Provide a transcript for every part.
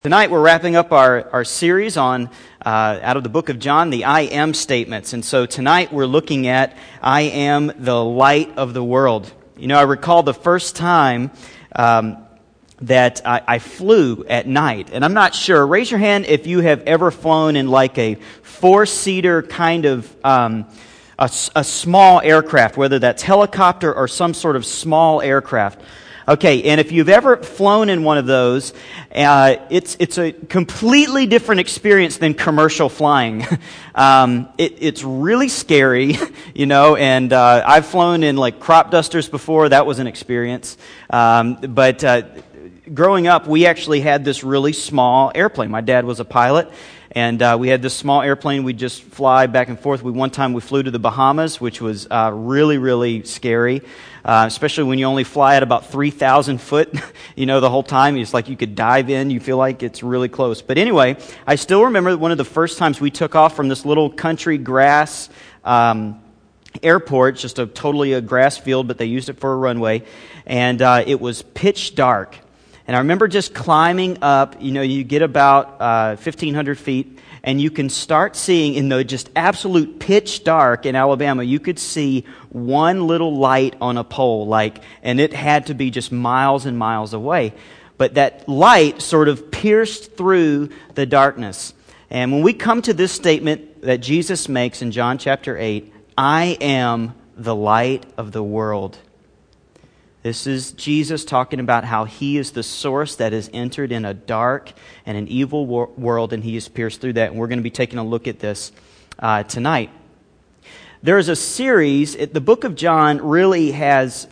Tonight we're wrapping up our series on, out of the book of John, the I am statements. And so tonight we're looking at I am the light of the world. You know, I recall the first time that I flew at night. And I'm not sure, raise your hand if you have ever flown in like a four-seater kind of a small aircraft, whether that's helicopter or some sort of small aircraft. Okay, and if you've ever flown in one of those, it's a completely different experience than commercial flying. It's really scary, you know, and I've flown in like crop dusters before. That was an experience. But growing up, we actually had this really small airplane. My dad was a pilot. And we had this small airplane. We'd just fly back and forth. One time we flew to the Bahamas, which was really, really scary, especially when you only fly at about 3,000 foot, you know, the whole time. It's like you could dive in. You feel like it's really close. But anyway, I still remember one of the first times we took off from this little country grass airport, just totally a grass field, but they used it for a runway. And it was pitch dark. And I remember just climbing up, you know, you get about 1,500 feet, and you can start seeing in the just absolute pitch dark in Alabama, you could see one little light on a pole, and it had to be just miles and miles away. But that light sort of pierced through the darkness. And when we come to this statement that Jesus makes in John chapter 8, I am the light of the world. This is Jesus talking about how He is the source that has entered in a dark and an evil world, and He has pierced through that. And we're going to be taking a look at this tonight. There is a series, the book of John really has,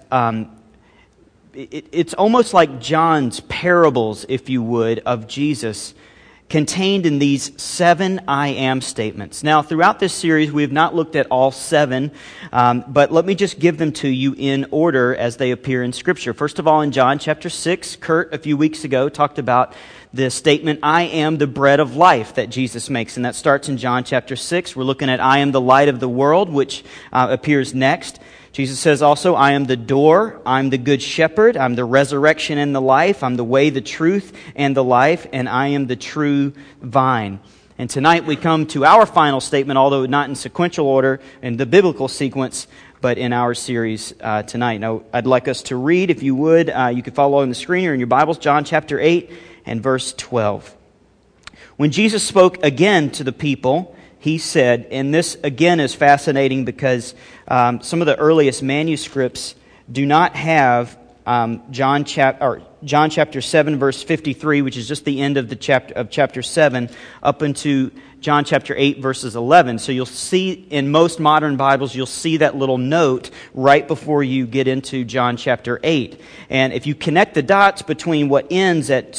it's almost like John's parables, if you would, of Jesus, contained in these 7 I am statements. Now, throughout this series, we have not looked at all 7, but let me just give them to you in order as they appear in Scripture. First of all, in John chapter 6, Kurt, a few weeks ago, talked about the statement, I am the bread of life, that Jesus makes, and that starts in John chapter 6. We're looking at I am the light of the world, which appears next. Jesus says also, I am the door, I'm the good shepherd, I'm the resurrection and the life, I'm the way, the truth, and the life, and I am the true vine. And tonight we come to our final statement, although not in sequential order in the biblical sequence, but in our series tonight. Now, I'd like us to read, if you would, you can follow on the screen or in your Bibles, John chapter 8 and verse 12. When Jesus spoke again to the people, He said, and this again is fascinating because some of the earliest manuscripts do not have John chapter 7 verse 53, which is just the end of the chapter 7, up into John chapter 8 verses 11. So you'll see in most modern Bibles, you'll see that little note right before you get into John chapter 8. And if you connect the dots between what ends at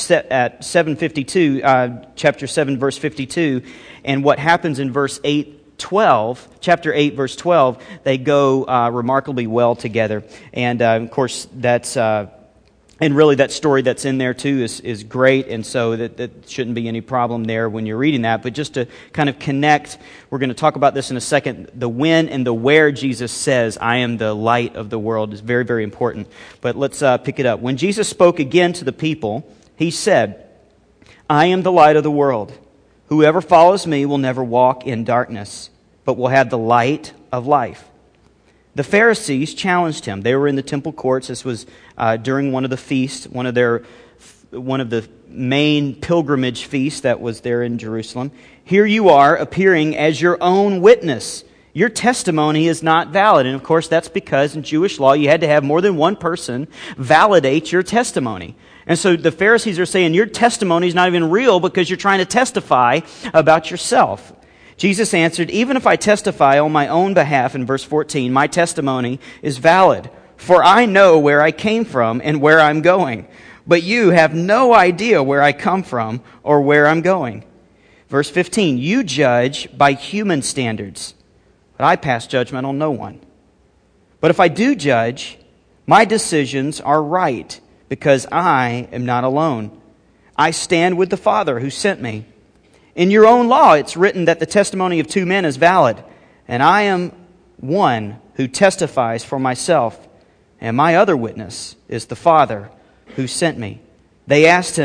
7:52, chapter 7 verse 52, and what happens in verse 8:12, chapter 8 verse 12, they go remarkably well together. And of course, that's and really that story that's in there too is great, and so that shouldn't be any problem there when you're reading that. But just to kind of connect, we're going to talk about this in a second. The when and the where Jesus says, I am the light of the world is very, very important. But let's pick it up. When Jesus spoke again to the people, He said, I am the light of the world. Whoever follows me will never walk in darkness, but will have the light of life. The Pharisees challenged Him. They were in the temple courts. This was during one of the feasts, one of the main pilgrimage feasts that was there in Jerusalem. Here you are appearing as your own witness. Your testimony is not valid. And of course, that's because in Jewish law, you had to have more than one person validate your testimony. And so the Pharisees are saying, your testimony is not even real because you're trying to testify about yourself. Jesus answered, even if I testify on my own behalf, in verse 14, my testimony is valid, for I know where I came from and where I'm going. But you have no idea where I come from or where I'm going. Verse 15, you judge by human standards, but I pass judgment on no one. But if I do judge, my decisions are right, because I am not alone. I stand with the Father who sent me. In your own law, it's written that the testimony of 2 men is valid, and I am one who testifies for myself, and my other witness is the Father who sent me. They asked Him,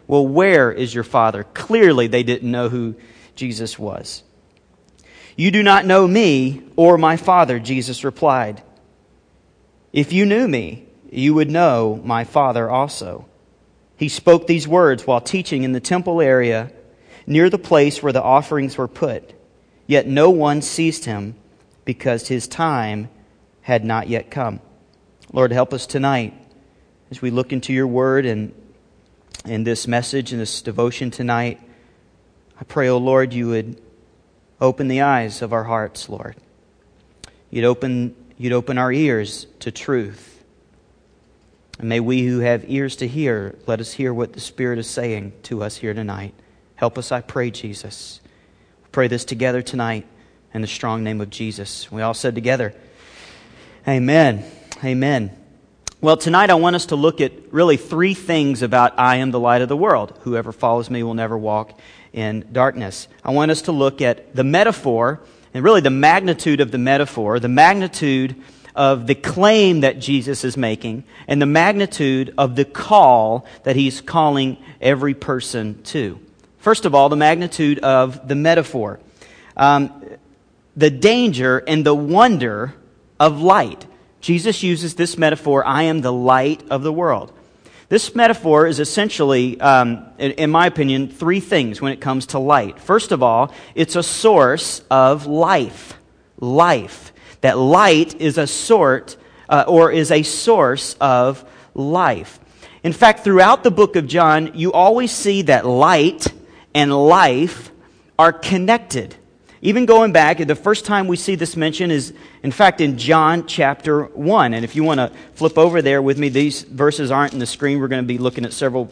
well, where is your Father? Clearly, they didn't know who Jesus was. You do not know me or my Father, Jesus replied. If you knew me, you would know my Father also. He spoke these words while teaching in the temple area near the place where the offerings were put. Yet no one seized him because his time had not yet come. Lord, help us tonight as we look into your word and in this message and this devotion tonight. I pray, O Lord, you would open the eyes of our hearts, Lord. You'd open our ears to truth. And may we who have ears to hear, let us hear what the Spirit is saying to us here tonight. Help us, I pray, Jesus. We pray this together tonight in the strong name of Jesus. We all said together, Amen. Amen. Well, tonight I want us to look at really three things about I am the light of the world. Whoever follows me will never walk in darkness. I want us to look at the metaphor and really the magnitude of the metaphor, the magnitude of the claim that Jesus is making, and the magnitude of the call that he's calling every person to. First of all, the magnitude of the metaphor. The danger and the wonder of light. Jesus uses this metaphor, I am the light of the world. This metaphor is essentially, in my opinion, three things when it comes to light. First of all, it's a source of life. Life. That light is a source of life. In fact, throughout the book of John, you always see that light and life are connected. Even going back, the first time we see this mention is, in fact, in John chapter 1. And if you want to flip over there with me, these verses aren't in the screen. We're going to be looking at several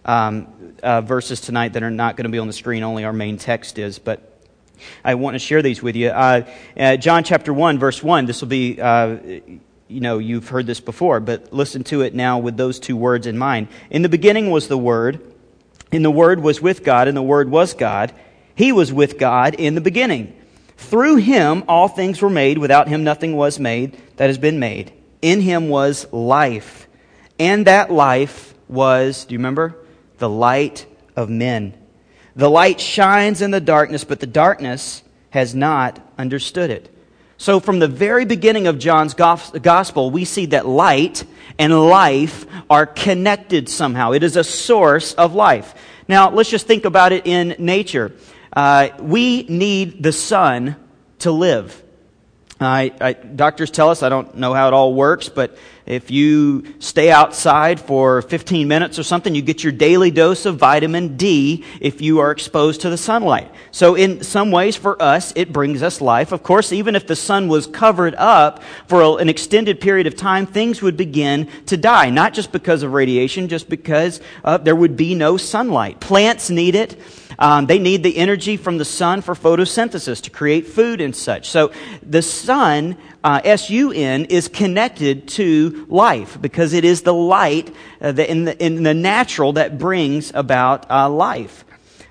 verses tonight that are not going to be on the screen. Only our main text is, but I want to share these with you. John chapter 1, verse 1. This will be, you've heard this before, but listen to it now with those two words in mind. In the beginning was the Word, and the Word was with God, and the Word was God. He was with God in the beginning. Through Him all things were made. Without Him nothing was made that has been made. In Him was life, and that life was, do you remember? The light of men. The light shines in the darkness, but the darkness has not understood it. So from the very beginning of John's gospel, we see that light and life are connected somehow. It is a source of life. Now, let's just think about it in nature. We need the sun to live. Doctors tell us, I don't know how it all works, but if you stay outside for 15 minutes or something, you get your daily dose of vitamin D if you are exposed to the sunlight. So in some ways, for us, it brings us life. Of course, even if the sun was covered up for an extended period of time, things would begin to die. Not just because of radiation, just because there would be no sunlight. Plants need it. They need the energy from the sun for photosynthesis to create food and such. So the sun, S-U-N, is connected to life because it is the light in the natural that brings about life.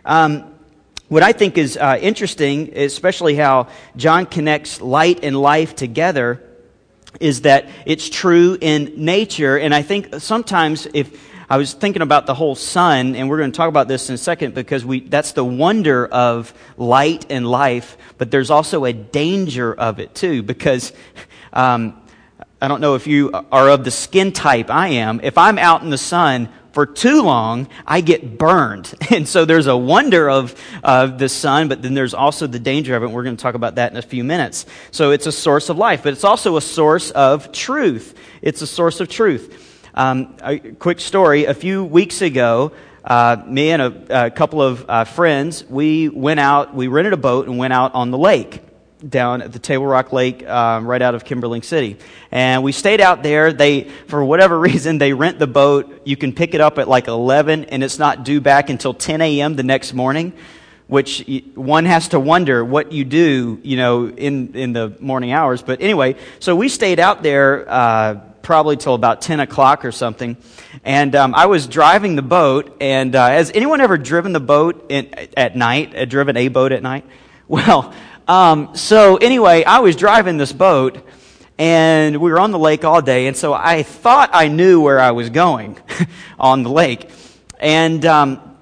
What I think is interesting, especially how John connects light and life together, is that it's true in nature. And I think sometimes if I was thinking about the whole sun, and we're going to talk about this in a second because that's the wonder of light and life, but there's also a danger of it too because I don't know if you are of the skin type I am. If I'm out in the sun for too long, I get burned. And so there's a wonder of the sun, but then there's also the danger of it. And we're going to talk about that in a few minutes. So it's a source of life, but it's also a source of truth. It's a source of truth. A quick story. A few weeks ago, me and a couple of friends, we rented a boat and went out on the lake, down at the Table Rock Lake, right out of Kimberling City. And we stayed out there. For whatever reason, they rent the boat. You can pick it up at like 11, and it's not due back until 10 a.m. the next morning, which one has to wonder what you do, in the morning hours. But anyway, so we stayed out there, probably till about 10 o'clock or something. And I was driving the boat, and has anyone ever driven the boat at night, driven a boat at night? Well, so anyway, I was driving this boat, and we were on the lake all day, and so I thought I knew where I was going on the lake. And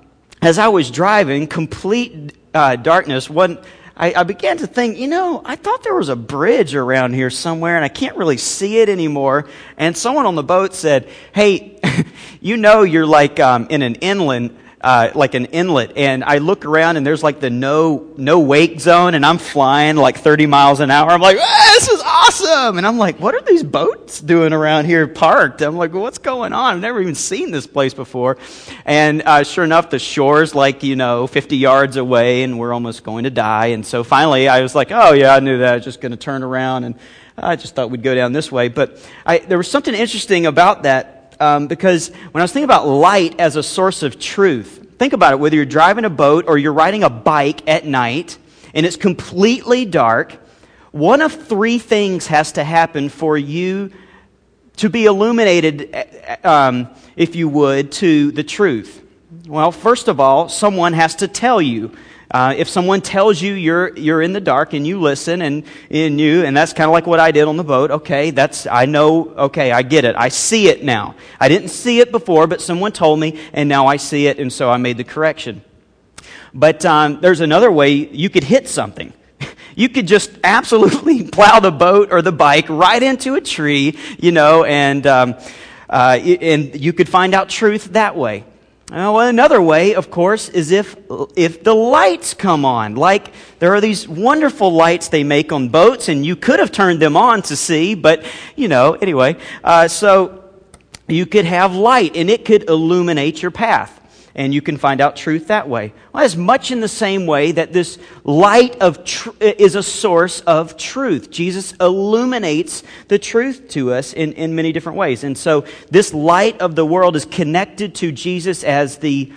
as I was driving, complete darkness, I began to think, I thought there was a bridge around here somewhere, and I can't really see it anymore. And someone on the boat said, hey, you're like in an inland, like an inlet. And I look around, and there's like the no wake zone, and I'm flying like 30 miles an hour. I'm like, this is awesome! And I'm like, what are these boats doing around here parked? I'm like, well, what's going on? I've never even seen this place before. And sure enough, the shore's like, 50 yards away, and we're almost going to die. And so finally, I was like, oh yeah, I knew that. I was just going to turn around, and I just thought we'd go down this way. But there was something interesting about that. Because when I was thinking about light as a source of truth, think about it, whether you're driving a boat or you're riding a bike at night and it's completely dark, one of three things has to happen for you to be illuminated, if you would, to the truth. Well, first of all, someone has to tell you. If someone tells you you're in the dark and you listen and that's kind of like what I did on the boat. Okay, I get it. I see it now. I didn't see it before, but someone told me, and now I see it, and so I made the correction. But there's another way you could hit something. You could just absolutely plow the boat or the bike right into a tree, and you could find out truth that way. Well, another way, of course, is if the lights come on. Like, there are these wonderful lights they make on boats, and you could have turned them on to see, but, anyway. So you could have light, and it could illuminate your path. And you can find out truth that way. Well, it's much in the same way that this light is a source of truth. Jesus illuminates the truth to us in many different ways. And so this light of the world is connected to Jesus as the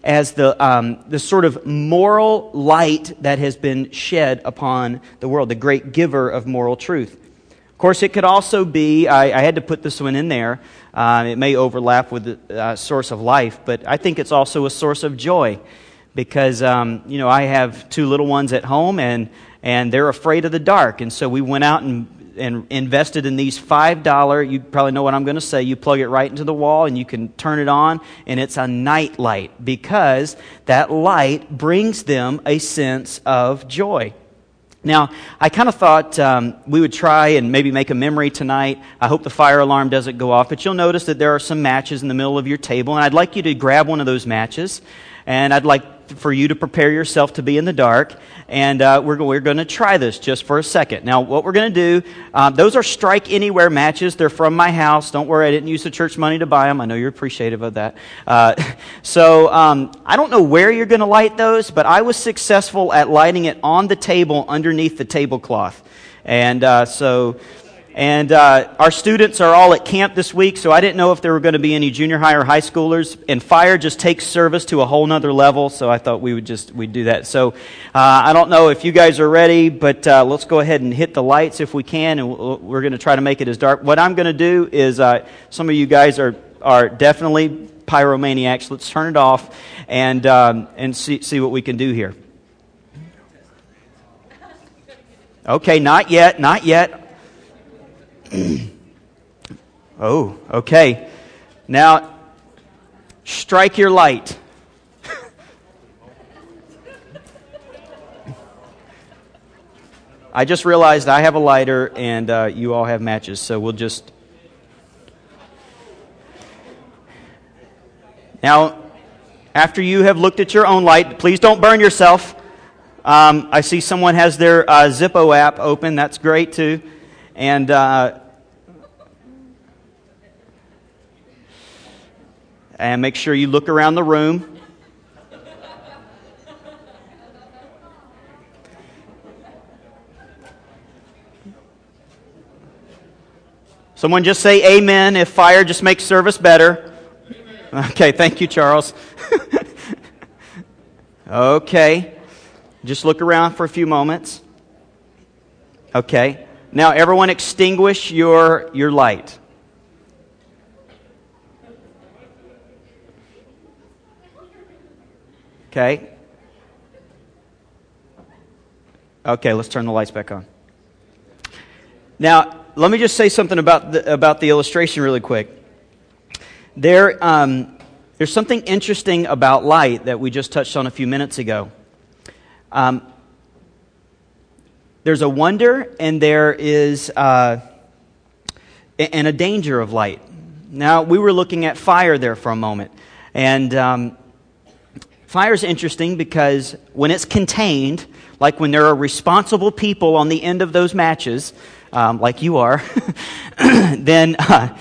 sort of moral light that has been shed upon the world, the great giver of moral truth. Of course, it could also be, I had to put this one in there, it may overlap with the source of life, but I think it's also a source of joy because, I have two little ones at home and they're afraid of the dark. And so we went out and invested in these $5, you probably know what I'm going to say, you plug it right into the wall and you can turn it on and it's a night light because that light brings them a sense of joy. Now, I kind of thought we would try and maybe make a memory tonight. I hope the fire alarm doesn't go off, but you'll notice that there are some matches in the middle of your table, and I'd like you to grab one of those matches, and I'd like for you to prepare yourself to be in the dark, and we're going to try this just for a second. Now, what we're going to do, those are Strike Anywhere matches. They're from my house. Don't worry, I didn't use the church money to buy them. I know you're appreciative of that. So I don't know where you're going to light those, but I was successful at lighting it on the table underneath the tablecloth. And our students are all at camp this week, so I didn't know if there were going to be any junior high or high schoolers. And fire just takes service to a whole nother level, so I thought we'd do that. So I don't know if you guys are ready, but let's go ahead and hit the lights if we can, and we're going to try to make it as dark. What I'm going to do is, some of you guys are definitely pyromaniacs. Let's turn it off and see what we can do here. Okay, not yet. Oh, okay. Now, strike your light. I just realized I have a lighter and you all have matches, so we'll just... Now, after you have looked at your own light, please don't burn yourself. I see someone has their Zippo app open. That's great, too. And make sure you look around the room. Someone just say amen if fire just makes service better. Okay, thank you, Charles. Okay, just look around for a few moments. Okay. Now, everyone extinguish your light. Okay. Okay, let's turn the lights back on. Now, let me just say something about the illustration really quick. There, There's something interesting about light that we just touched on a few minutes ago. There's a wonder and there is and a danger of light. Now, we were looking at fire there for a moment. And fire is interesting because when it's contained, like when there are responsible people on the end of those matches, like you are, then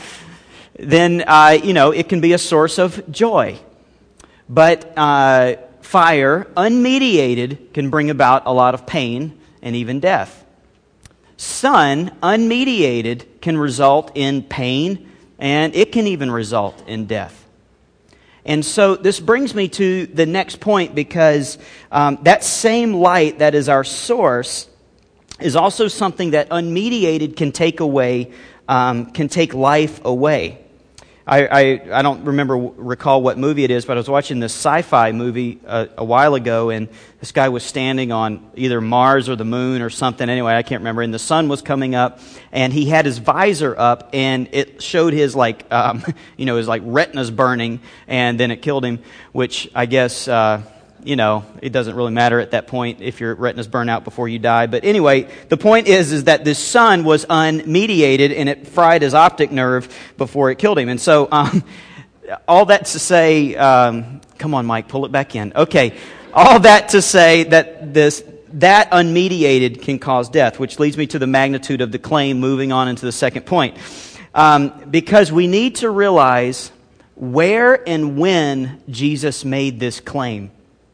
it can be a source of joy. But fire, unmediated, can bring about a lot of pain and even death. Sun, unmediated, can result in pain, and it can even result in death. And so this brings me to the next point, because that same light that is our source is also something that unmediated can take away, can take life away. I don't recall what movie it is, but I was watching this sci-fi movie a while ago, and this guy was standing on either Mars or the moon or something. Anyway, I can't remember. And the sun was coming up, and he had his visor up, and it showed his his retinas burning, and then it killed him. Which I guess it doesn't really matter at that point if your retinas burn out before you die. But anyway, the point is that this sun was unmediated, and it fried his optic nerve before it killed him. And so, all that to say, come on, Mike, pull it back in. Okay, all that to say that that unmediated can cause death, which leads me to the magnitude of the claim, moving on into the second point. Because we need to realize where and when Jesus made this claim.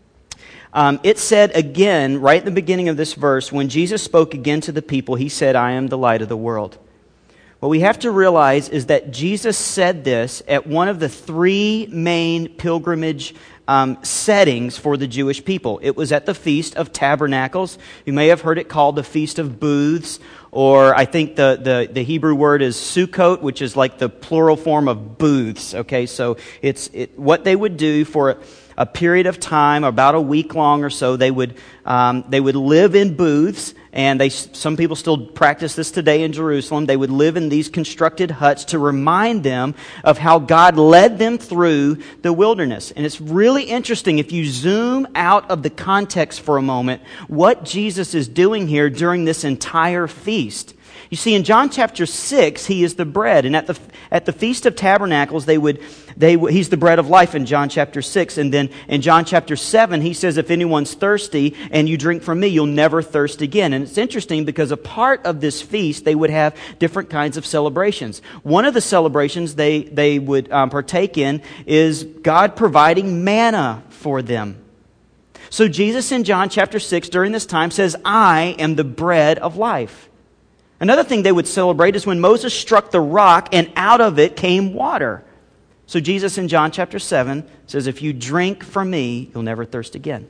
It said again, right at the beginning of this verse, when Jesus spoke again to the people, he said, "I am the light of the world." What we have to realize is that Jesus said this at one of the three main pilgrimage settings for the Jewish people. It was at the Feast of Tabernacles. You may have heard it called the Feast of Booths, or I think the Hebrew word is Sukkot, which is like the plural form of booths. Okay, so it's what they would do for a period of time, about a week long or so. They would live in booths, and some people still practice this today in Jerusalem. They would live in these constructed huts to remind them of how God led them through the wilderness. And it's really interesting if you zoom out of the context for a moment, what Jesus is doing here during this entire feast. You see, in John chapter 6, he is the bread. And at the Feast of Tabernacles, he's the bread of life in John chapter 6. And then in John chapter 7, he says, if anyone's thirsty and you drink from me, you'll never thirst again. And it's interesting because a part of this feast, they would have different kinds of celebrations. One of the celebrations they would partake in is God providing manna for them. So Jesus in John chapter 6 during this time says, "I am the bread of life." Another thing they would celebrate is when Moses struck the rock and out of it came water. So Jesus in John chapter 7 says, if you drink from me, you'll never thirst again.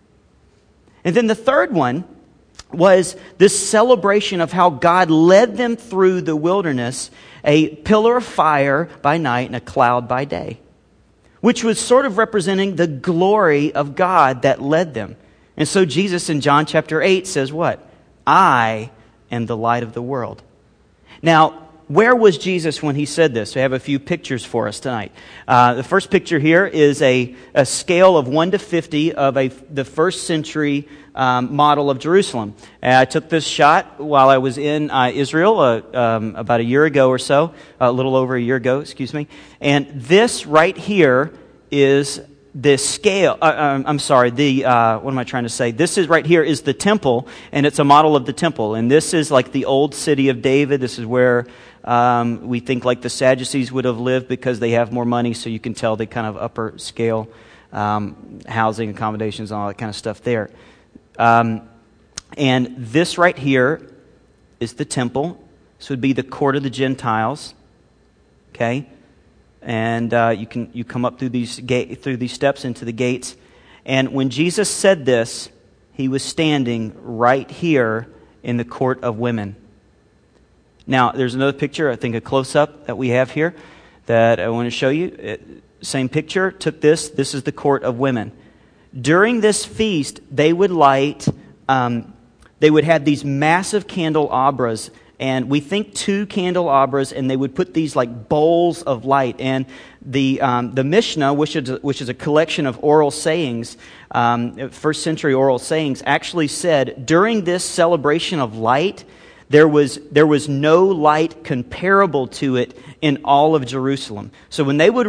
And then the third one was this celebration of how God led them through the wilderness, a pillar of fire by night and a cloud by day, which was sort of representing the glory of God that led them. And so Jesus in John chapter 8 says what? I am the light of the world. Now, where was Jesus when he said this? We have a few pictures for us tonight. The first picture here is a scale of 1 to 50 of the first century model of Jerusalem. I took this shot while I was in Israel about a year ago or so, a little over a year ago, excuse me. And this right here is the scale, what am I trying to say? This is right here is the temple, and it's a model of the temple. And this is like the old city of David. This is where we think like the Sadducees would have lived because they have more money, so you can tell they kind of upper scale housing, accommodations, and all that kind of stuff there. And this right here is the temple. This would be the court of the Gentiles. Okay? And you come up through these steps into the gates. And when Jesus said this, he was standing right here in the court of women. Now, there's another picture, I think a close-up that we have here that I want to show you. Same picture, took this. This is the court of women. During this feast, they would have these massive candelabras And we think 2 candelabras, and they would put these like bowls of light. And the Mishnah, which is a collection of oral sayings, first century oral sayings, actually said during this celebration of light, there was no light comparable to it in all of Jerusalem. So when they would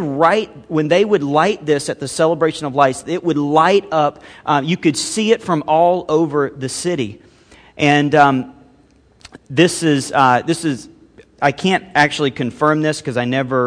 light this at the celebration of lights, it would light up. You could see it from all over the city, and this is I can't actually confirm this because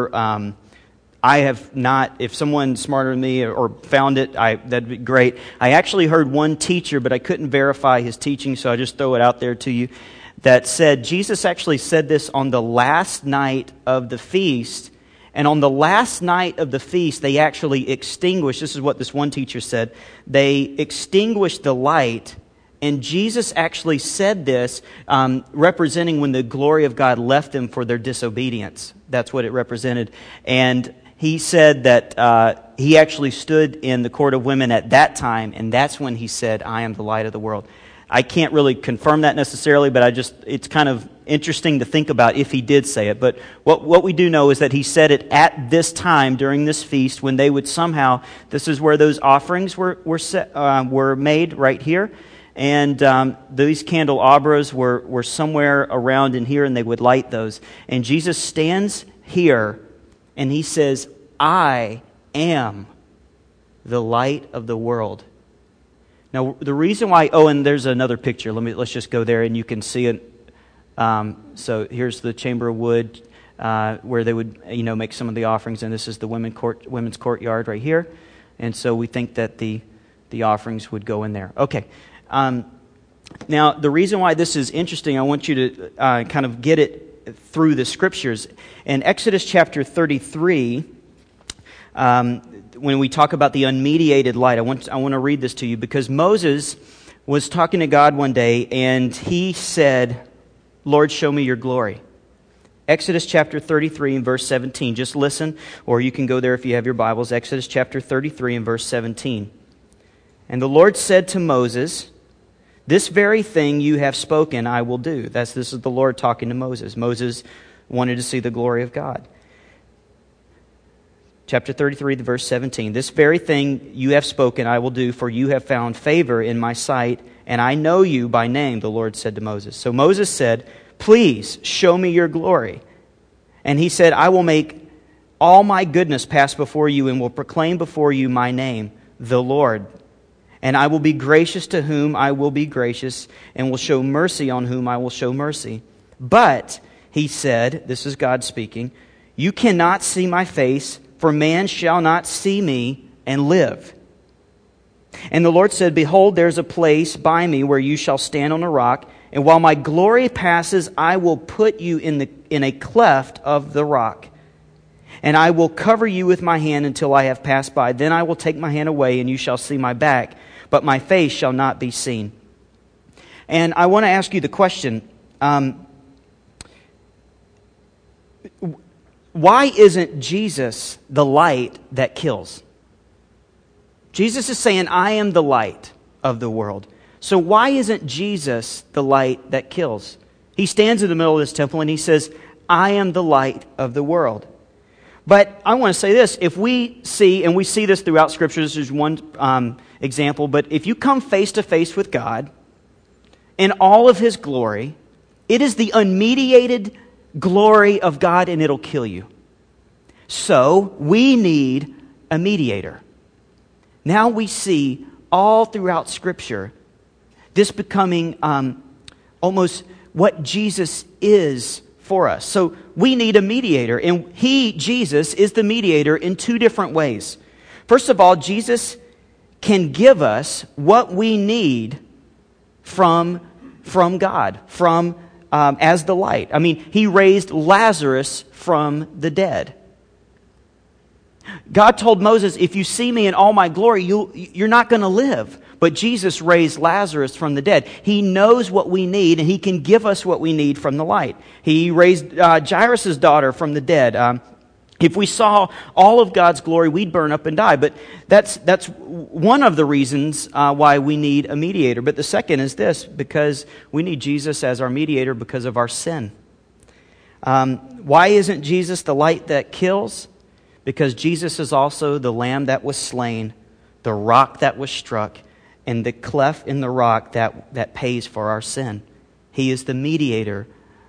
I have not. If someone smarter than me or found it, that'd be great. I actually heard one teacher, but I couldn't verify his teaching, so I just throw it out there to you, that said Jesus actually said this on the last night of the feast. And on the last night of the feast, they actually extinguished, this is what this one teacher said, they extinguished the light. And Jesus actually said this, representing when the glory of God left them for their disobedience. That's what it represented. And he said that he actually stood in the court of women at that time, and that's when he said, "I am the light of the world." I can't really confirm that necessarily, but it's kind of interesting to think about if he did say it. But what we do know is that he said it at this time during this feast when they would somehow, this is where those offerings were made right here. And these candelabras were somewhere around in here, and they would light those. And Jesus stands here, and he says, "I am the light of the world." Now, the reason why... Oh, and there's another picture. Let's just go there, and you can see it. So here's the chamber of wood where they would, make some of the offerings, and this is the women's courtyard right here. And so we think that the offerings would go in there. Okay. Now, the reason why this is interesting, I want you to kind of get it through the Scriptures. In Exodus chapter 33... when we talk about the unmediated light, I want to read this to you because Moses was talking to God one day and he said, "Lord, show me your glory." Exodus chapter 33 and verse 17. Just listen, or you can go there if you have your Bibles. Exodus chapter 33 and verse 17. "And the Lord said to Moses, 'This very thing you have spoken I will do.'" This is the Lord talking to Moses. Moses wanted to see the glory of God. Chapter 33, verse 17. "This very thing you have spoken I will do, for you have found favor in my sight, and I know you by name," the Lord said to Moses. So Moses said, "Please show me your glory." And he said, "I will make all my goodness pass before you and will proclaim before you my name, the Lord. And I will be gracious to whom I will be gracious, and will show mercy on whom I will show mercy. But," he said, this is God speaking, "you cannot see my face, for man shall not see me and live." And the Lord said, "Behold, there is a place by me where you shall stand on a rock, and while my glory passes, I will put you in a cleft of the rock. And I will cover you with my hand until I have passed by. Then I will take my hand away, and you shall see my back, but my face shall not be seen." And I want to ask you the question, why isn't Jesus the light that kills? Jesus is saying, "I am the light of the world." So why isn't Jesus the light that kills? He stands in the middle of this temple and he says, "I am the light of the world." But I want to say this, if we see, and we see this throughout Scripture, this is one example, but if you come face to face with God in all of His glory, it is the unmediated glory of God, and it'll kill you. So we need a mediator. Now we see all throughout Scripture this becoming almost what Jesus is for us. So we need a mediator, and Jesus, is the mediator in two different ways. First of all, Jesus can give us what we need from God, as the light. I mean, He raised Lazarus from the dead. God told Moses, "If you see me in all my glory, you're not going to live." But Jesus raised Lazarus from the dead. He knows what we need, and He can give us what we need from the light. He raised Jairus' daughter from the dead. If we saw all of God's glory, we'd burn up and die. But that's one of the reasons why we need a mediator. But the second is this, because we need Jesus as our mediator because of our sin. Why isn't Jesus the light that kills? Because Jesus is also the lamb that was slain, the rock that was struck, and the cleft in the rock that pays for our sin. He is the mediator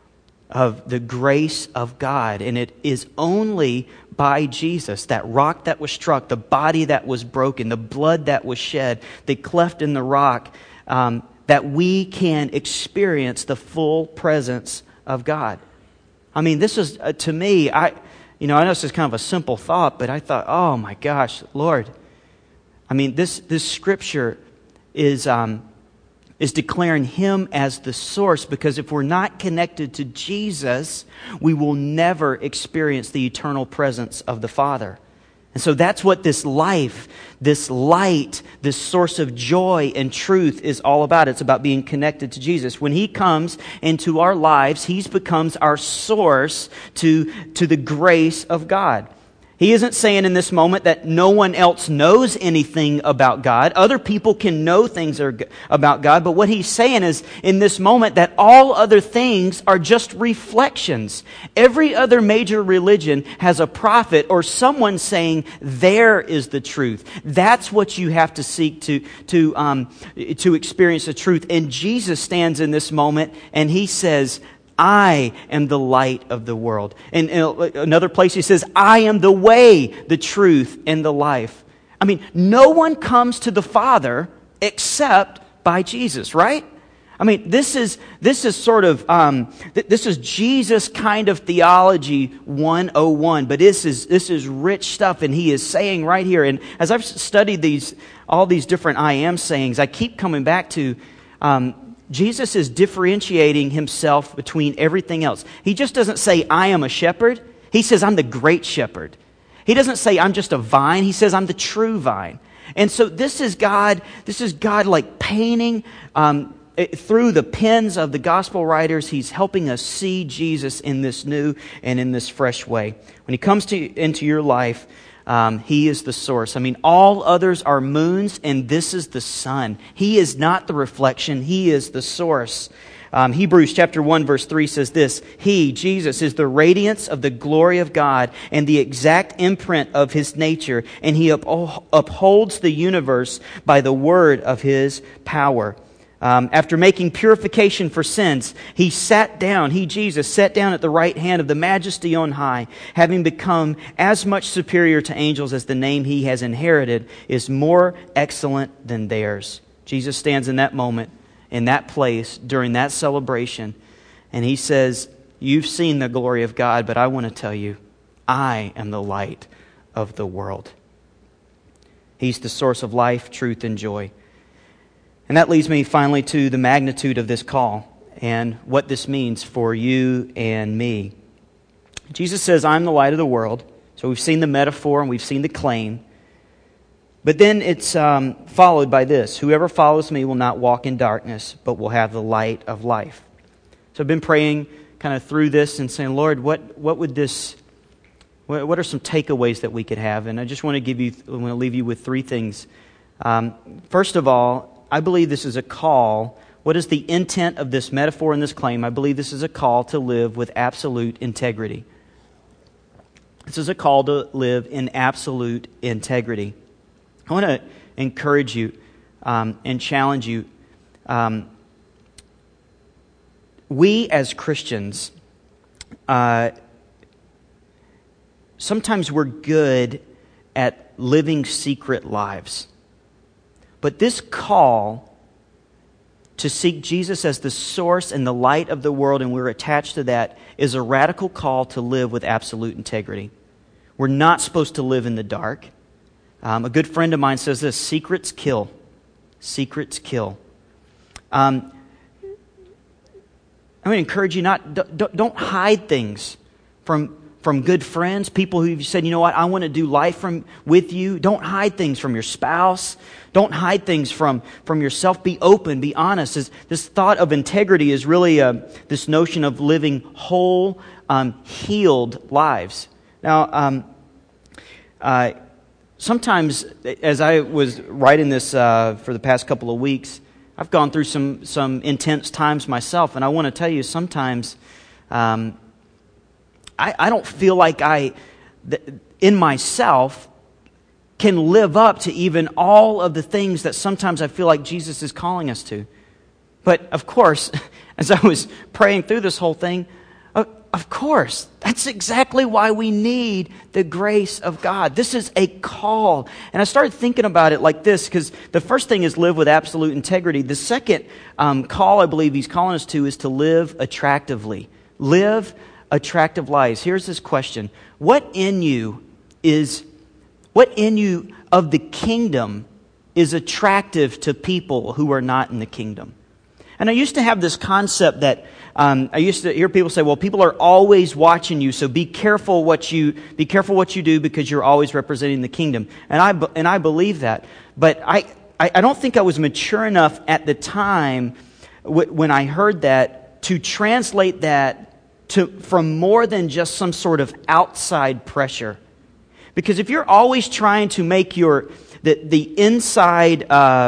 of the grace of God. And it is only by Jesus, that rock that was struck, the body that was broken, the blood that was shed, the cleft in the rock, that we can experience the full presence of God. I mean, this is, to me, I know this is kind of a simple thought, but I thought, oh my gosh, Lord. I mean, this scripture is declaring Him as the source, because if we're not connected to Jesus, we will never experience the eternal presence of the Father. And so that's what this life, this light, this source of joy and truth is all about. It's about being connected to Jesus. When He comes into our lives, He becomes our source to the grace of God. He isn't saying in this moment that no one else knows anything about God. Other people can know things about God, but what He's saying is in this moment that all other things are just reflections. Every other major religion has a prophet or someone saying, there is the truth. That's what you have to seek to experience the truth. And Jesus stands in this moment and He says, I am the light of the world. And in another place He says, I am the way, the truth, and the life. I mean, no one comes to the Father except by Jesus, right? I mean, this is sort of, this is Jesus kind of theology 101, but this is rich stuff, and He is saying right here, and as I've studied all these different I am sayings, I keep coming back to, Jesus is differentiating Himself between everything else. He just doesn't say, I am a shepherd. He says, I'm the great shepherd. He doesn't say, I'm just a vine. He says, I'm the true vine. And so this is God like painting through the pens of the gospel writers. He's helping us see Jesus in this new and in this fresh way. When He comes into your life, He is the source. I mean, all others are moons, and this is the sun. He is not the reflection. He is the source. Hebrews chapter 1, verse 3 says this, He, Jesus, is the radiance of the glory of God and the exact imprint of His nature, and He upholds the universe by the word of His power. After making purification for sins, He Jesus, sat down at the right hand of the Majesty on high, having become as much superior to angels as the name He has inherited is more excellent than theirs. Jesus stands in that moment, in that place, during that celebration, and He says, you've seen the glory of God, but I want to tell you, I am the light of the world. He's the source of life, truth, and joy. And that leads me finally to the magnitude of this call and what this means for you and me. Jesus says, I'm the light of the world. So we've seen the metaphor and we've seen the claim. But then it's followed by this. Whoever follows me will not walk in darkness, but will have the light of life. So I've been praying kind of through this and saying, Lord, what are some takeaways that we could have? And I just want to leave you with three things. First of all, I believe this is a call. What is the intent of this metaphor and this claim? I believe this is a call to live with absolute integrity. This is a call to live in absolute integrity. I want to encourage you and challenge you. We as Christians, sometimes we're good at living secret lives. But this call to seek Jesus as the source and the light of the world, and we're attached to that, is a radical call to live with absolute integrity. We're not supposed to live in the dark. A good friend of mine says this, secrets kill. Secrets kill. I'm going to encourage you don't hide things from good friends, people who've said, you know what, I want to do life with you. Don't hide things from your spouse. Don't hide things from yourself. Be open, be honest. This thought of integrity is really this notion of living whole, healed lives. Now, sometimes, as I was writing this for the past couple of weeks, I've gone through some intense times myself, and I want to tell you, sometimes I don't feel like in myself, can live up to even all of the things that sometimes I feel like Jesus is calling us to. But, of course, as I was praying through this whole thing, of course, that's exactly why we need the grace of God. This is a call. And I started thinking about it like this, because the first thing is live with absolute integrity. The second call I believe He's calling us to is to live attractively. Live attractive lives. Here's this question. What in you of the kingdom is attractive to people who are not in the kingdom? And I used to have this concept that I used to hear people say, "Well, people are always watching you, so be careful what you do because you're always representing the kingdom." And I believe that, but I don't think I was mature enough at the time when I heard that to translate that from more than just some sort of outside pressure. Because if you're always trying to make the inside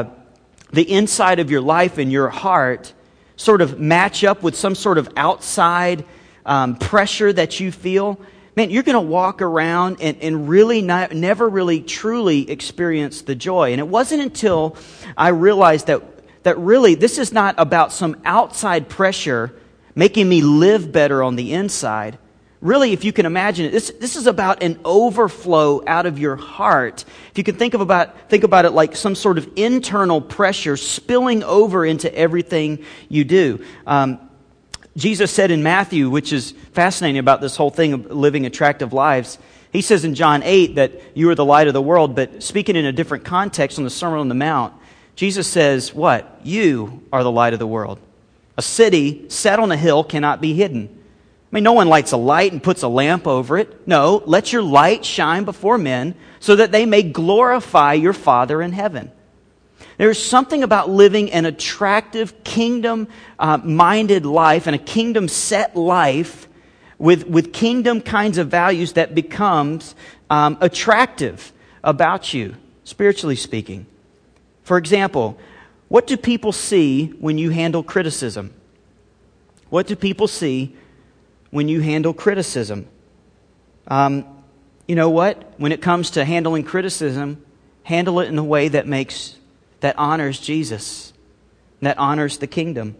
of your life and your heart sort of match up with some sort of outside pressure that you feel, man, you're going to walk around and really never really truly experience the joy. And it wasn't until I realized that really this is not about some outside pressure making me live better on the inside. Really, if you can imagine it, this is about an overflow out of your heart. If you can think about it like some sort of internal pressure spilling over into everything you do. Jesus said in Matthew, which is fascinating about this whole thing of living attractive lives, He says in John 8 that you are the light of the world, but speaking in a different context on the Sermon on the Mount, Jesus says, what? You are the light of the world. A city set on a hill cannot be hidden. I mean, no one lights a light and puts a lamp over it. No, let your light shine before men so that they may glorify your Father in heaven. There's something about living an attractive, kingdom-minded life and a kingdom-set life with kingdom kinds of values that becomes attractive about you, spiritually speaking. For example, what do people see when you handle criticism? What do people see when you handle criticism? You know what? When it comes to handling criticism, handle it in a way that honors Jesus, that honors the kingdom.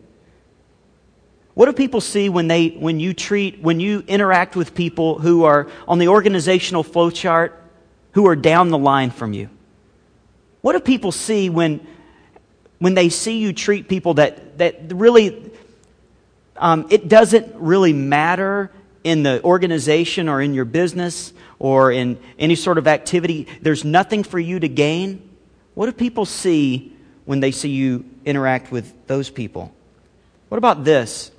What do people see when you interact with people who are on the organizational flow chart, who are down the line from you? What do people see when they see you treat people that really it doesn't really matter in the organization or in your business or in any sort of activity? There's nothing for you to gain. What do people see when they see you interact with those people? What about this?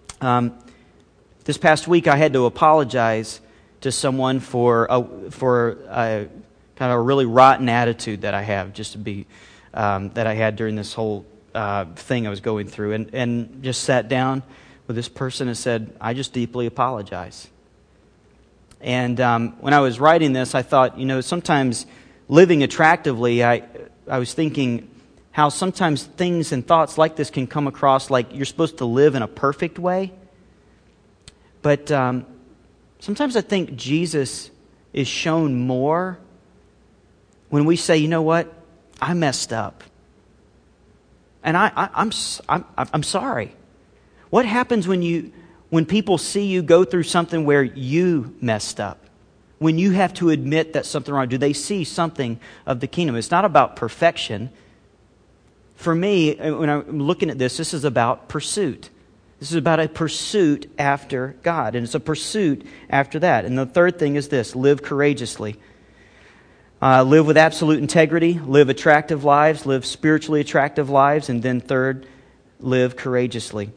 This past week I had to apologize to someone for a kind of a really rotten attitude that I have, that I had during this whole thing I was going through, and just sat down with this person and said, I just deeply apologize. And when I was writing this, I thought, sometimes living attractively, I was thinking how sometimes things and thoughts like this can come across like you're supposed to live in a perfect way. But sometimes I think Jesus is shown more when we say, you know what, I messed up. And I'm sorry. What happens when people see you go through something where you messed up? When you have to admit that something wrong, do they see something of the kingdom? It's not about perfection. For me, when I'm looking at this is about pursuit. This is about a pursuit after God, and it's a pursuit after that. And the third thing is this: live courageously. Live with absolute integrity, live attractive lives, live spiritually attractive lives, and then third, live courageously.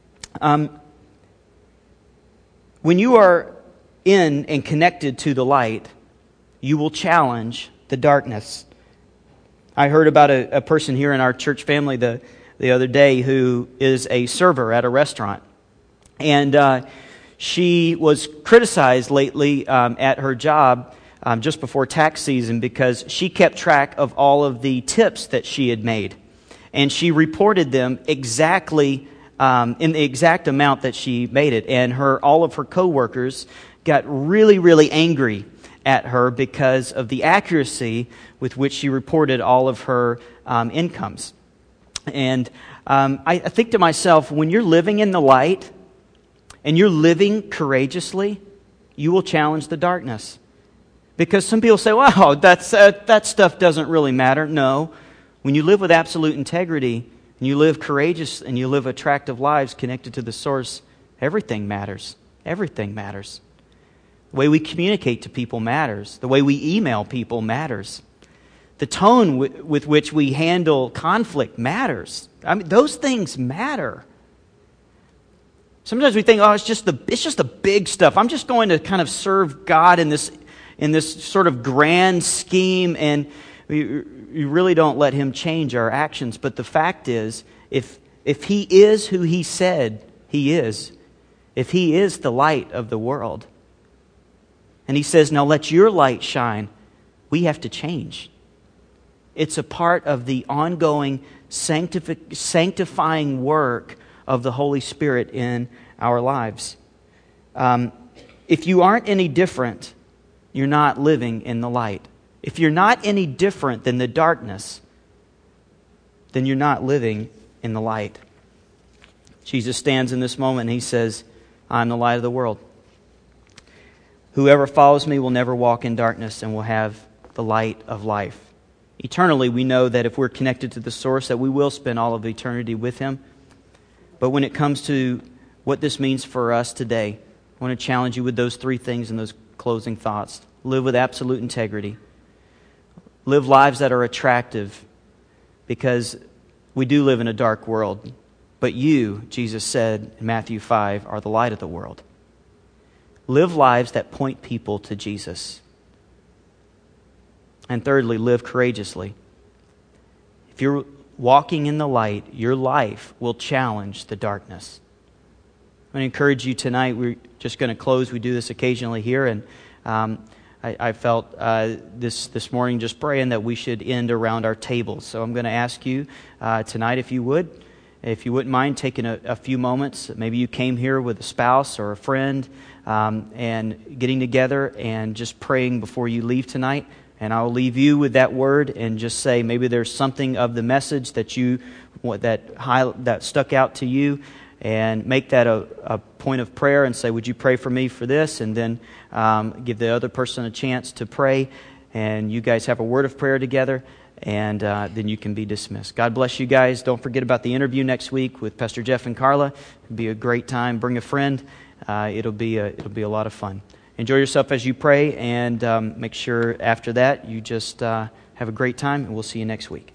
When you are in and connected to the light, you will challenge the darkness. I heard about a person here in our church family the other day who is a server at a restaurant. And She was criticized lately at her job just before tax season because she kept track of all of the tips that she had made. And she reported them exactly in the exact amount that she made it. And all of her coworkers got really, really angry at her because of the accuracy with which she reported all of her incomes. And I think to myself, when you're living in the light and you're living courageously, you will challenge the darkness. Because some people say, wow, that stuff doesn't really matter. No. When you live with absolute integrity, and you live courageous, and you live attractive lives connected to the source, everything matters. Everything matters. The way we communicate to people matters. The way we email people matters. The tone with which we handle conflict matters. I mean, those things matter. Sometimes we think, oh, it's just the big stuff. I'm just going to kind of serve God in this sort of grand scheme, and we really don't let Him change our actions. But the fact is, if He is who He said He is, if He is the light of the world, and He says, now let your light shine, we have to change. It's a part of the ongoing sanctifying work of the Holy Spirit in our lives. If you aren't any different, you're not living in the light. If you're not any different than the darkness, then you're not living in the light. Jesus stands in this moment and He says, I'm the light of the world. Whoever follows me will never walk in darkness and will have the light of life. Eternally, we know that if we're connected to the source, that we will spend all of eternity with Him. But when it comes to what this means for us today, I want to challenge you with those three things and those closing thoughts. Live with absolute integrity. Live lives that are attractive, because we do live in a dark world. But you, Jesus said in Matthew 5, are the light of the world. Live lives that point people to Jesus. And thirdly, live courageously. If you're walking in the light, your life will challenge the darkness. I'm going to encourage you tonight. We're just going to close. We do this occasionally here, and I felt this morning just praying that we should end around our tables. So I'm going to ask you tonight, if you wouldn't mind taking a few moments. Maybe you came here with a spouse or a friend, and getting together and just praying before you leave tonight. And I'll leave you with that word and just say maybe there's something of the message that stuck out to you, and make that a point of prayer and say, would you pray for me for this? And then give the other person a chance to pray, and you guys have a word of prayer together, and then you can be dismissed. God bless you guys. Don't forget about the interview next week with Pastor Jeff and Carla. It'll be a great time. Bring a friend. It'll be a lot of fun. Enjoy yourself as you pray, and make sure after that you just have a great time, and we'll see you next week.